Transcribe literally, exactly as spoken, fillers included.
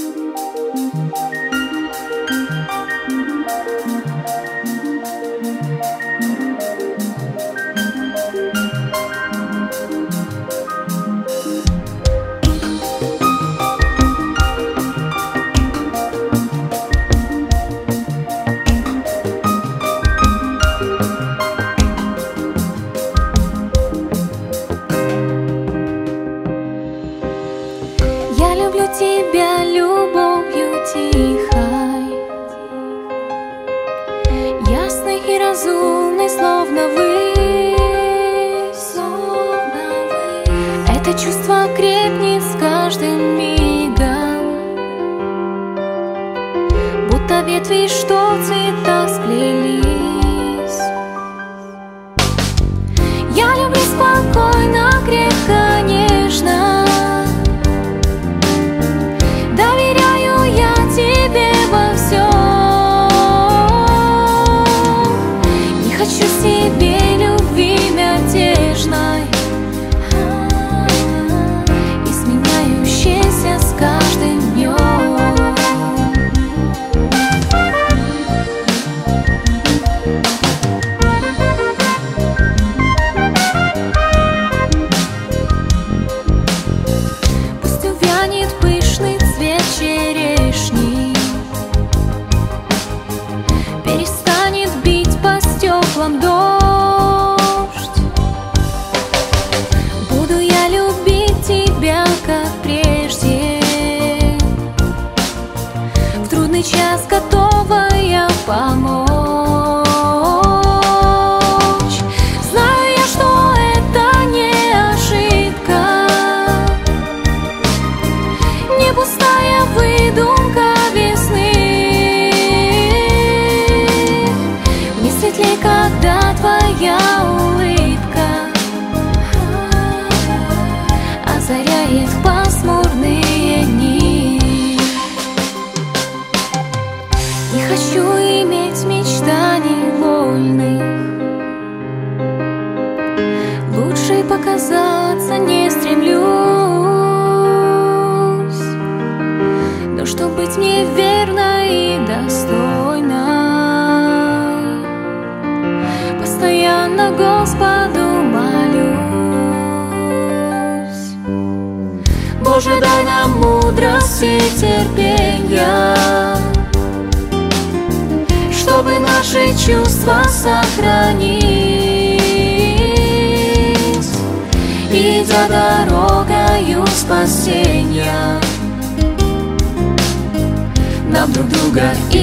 Я люблю тебя любовью тихой, ясной и разумной, словно вы, словно вы. Это чувство крепнет с каждым мигом, будто ветви, что в цветах сплелись. Я люблю спокойно, крепко, нежно. Хочу себе любви мятежной, изменяющейся с каждым днем. Пусть увянет пышный цвет черешни, перестанет бить по стеклам дождь. Буду я любить тебя, как прежде, в трудный час готова я помочь. Знаю я, что это не ошибка, не пустая выдумка весны. Мне светлей, когда твоя улыбка озаряет пасмурные дни. Не хочу иметь мечтаний вольных, лучше показаться не стремлюсь, но чтоб быть мне верной и достойной, постоянно Господу молюсь. Боже, дай нам мудрость и терпенья, чтобы наши чувства сохранить, идя дорогою спасения, нам друг друга